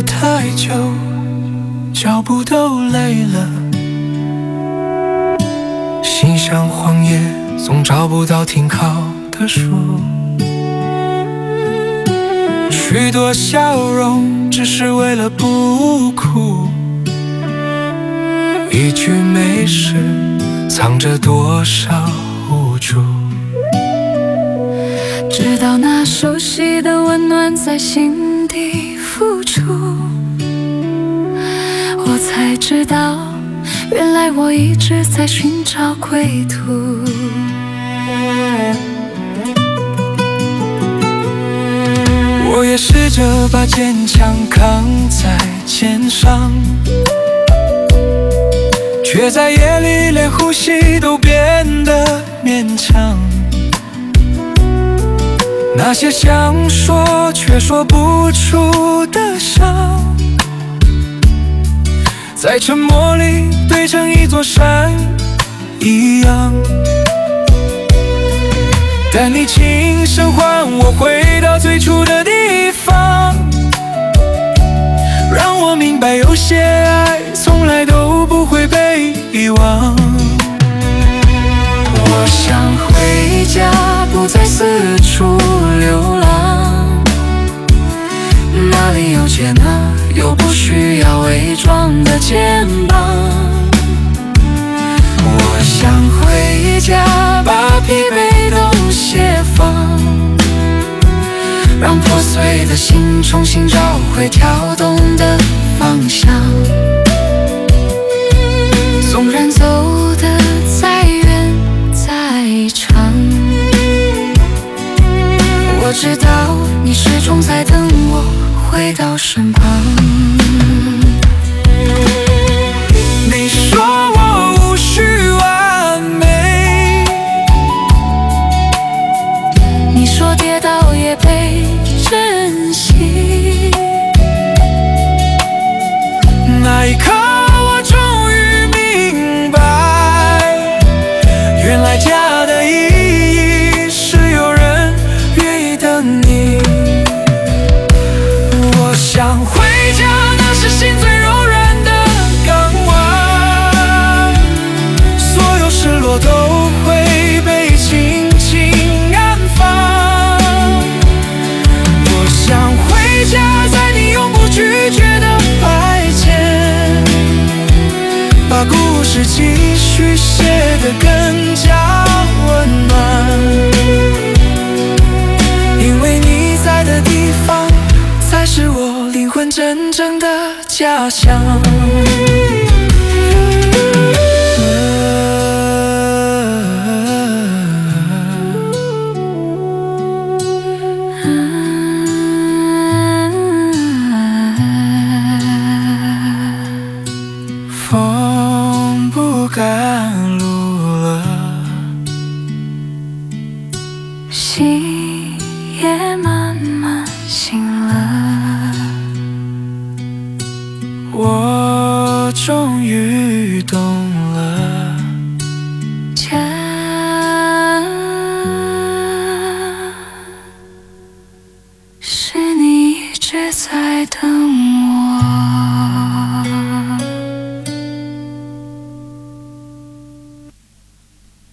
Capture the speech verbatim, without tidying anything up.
太久，脚步都累了，心像荒野，总找不到停靠的树。许多笑容只是为了不哭，一句没事藏着多少无助。 直到那熟悉的温暖在心底付出，我才知道原来我一直在寻找归途。 我也试着把坚强扛在肩上，却在夜里连呼吸都变得勉强。那些想说却说不出的伤，在沉默里堆成一座山一样。但你轻声唤我回到最初的地方，让我明白有些爱从来都不会被遗忘。我想回家，不再四处流浪，那里有接纳又不需要伪装的肩膀。我想回家，把疲惫都卸放，让破碎的心重新找回跳动的方向。纵然走得再远再长，我知道你始终在等我回到身旁。你说我无需完美， 你说跌倒也被珍惜， 那一刻我终于明白，原来家的意义是有人愿意等你。我想回家，那是心最柔软的港湾，所有失落都会被轻轻安放。我想回家，在你永不拒绝的白天，把故事继续写得更加温暖，因为你在的地方才是我灵魂真正的家乡。风不赶路了， 心也慢慢醒了， 我终于懂了， 家是你一直在等